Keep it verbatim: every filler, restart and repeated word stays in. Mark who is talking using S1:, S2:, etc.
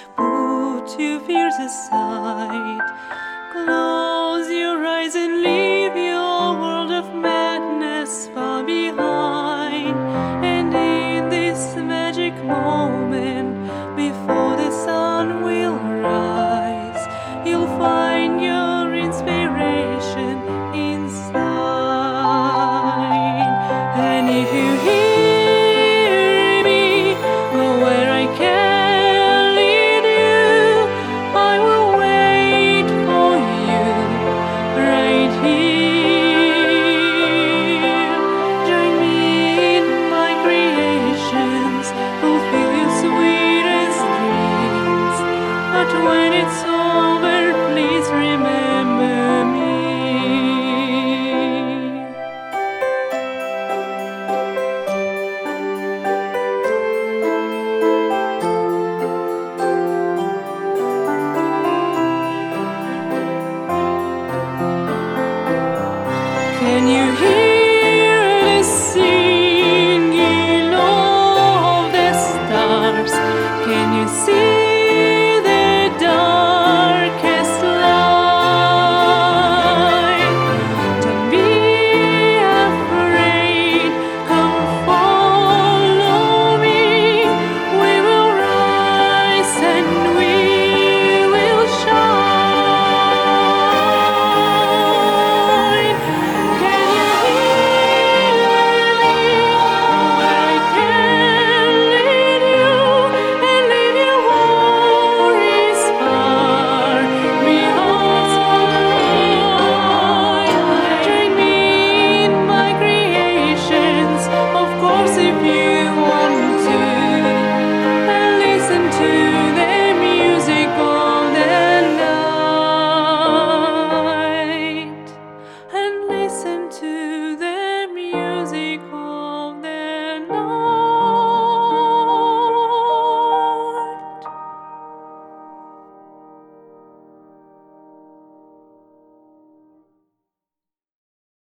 S1: put your fears aside. Close your eyes and leave your world of madness far behind. And in this magic moment, before the sun will rise, you'll find your inspiration inside. And if you hear me, go where I can lead you. I will wait for you right here. Join me in my creations, fulfill your sweetest dreams. But when it's over, please remember